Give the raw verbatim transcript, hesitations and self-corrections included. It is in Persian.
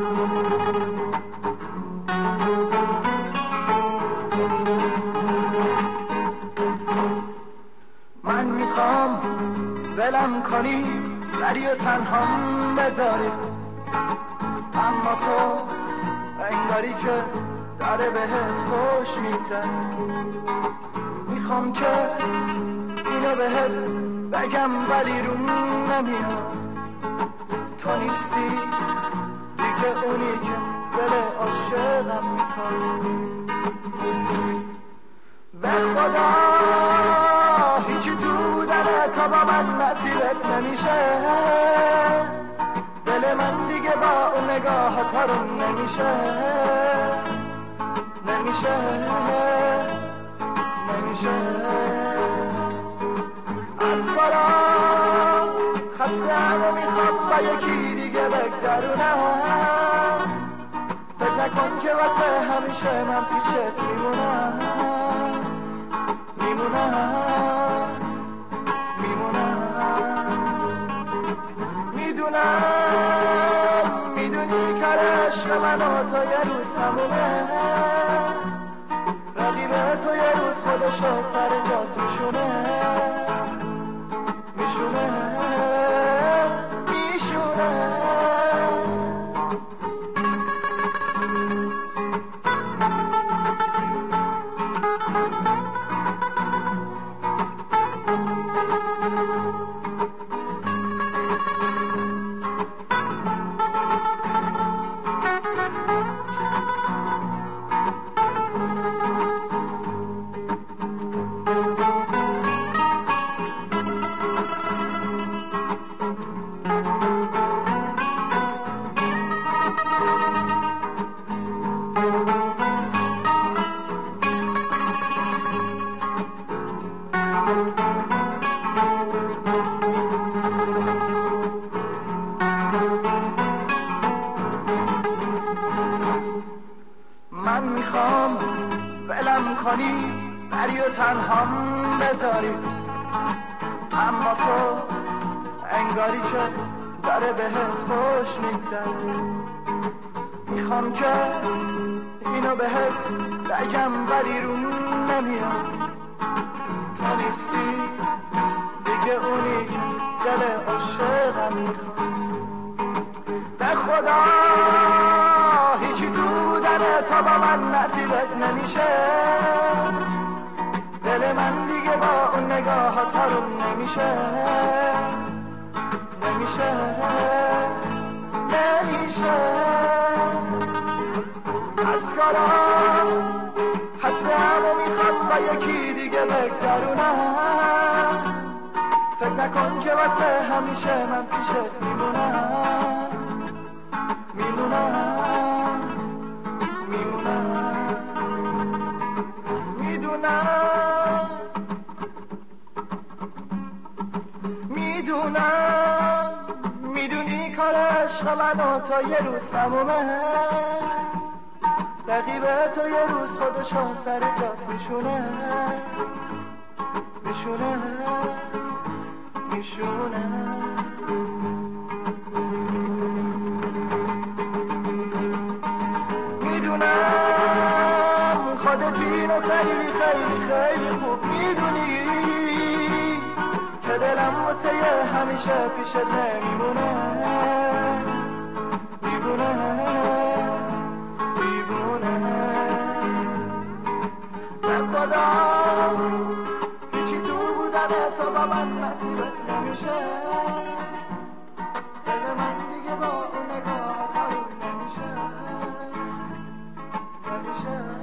من میخوام ولم کنی بری و تنهام بذاری، اما تو انگاری که داره بهت خوش میزن. میخوام که اینو بهت بگم ولی روم نمیاد. تو نیستی دیگه اونی که دل عاشقم میخواد. به خدا هیچی تو داره تا با من نصیبت نمیشه. دل من دیگه با اون نگاهات آروم نمیشه. نمیشه نمیشه. از فرا خستم و میخوام با یکی دیگه بگذرونم. فکر نکن که واسه همیشه من پیشت میمونم. میمونم میمونم. میدونم میدونی کار عشق من و تو یه روز تمومه. رقیب تو یه روز خودشو سر جات میشونه. میشونه میشونه. من میخوام ولم کنی بری و تنهام بذاری، اما تو انگاری که داره بهت خوش میگذره. میخوام که اینو بهت بگم ولی روم نمیاد. تو نیستی دیگه اونی که دل عاشقم میخواد. به خدا هیچی تو داره تا با من نصیبت نمیشه. دل من دیگه با اون نگاهات آروم نمیشه. نمیشه نمیشه. از کارا هستم و میخواد با یکی دیگه بگذرونم. فکر نکن که واسه همیشه من پیشت میمونم. میمونم میمونم. میدونم میدونم میدونی کار عشق من و تو یه روز تمومه. رقیب تو یه روز خودشو سر جات میشونه. میشونه میشونه. میدونم خودت اینو خیلی خیلی خیلی خوب میدونی که دلم واسه همیشه پیشت نمیمونه. دیوونه دیوونه. به خدا هیچی تو بودنه تا با من نصیبت نمیشه. دل من دیگه با اون نگاه آروم نمیشه. نمیشه.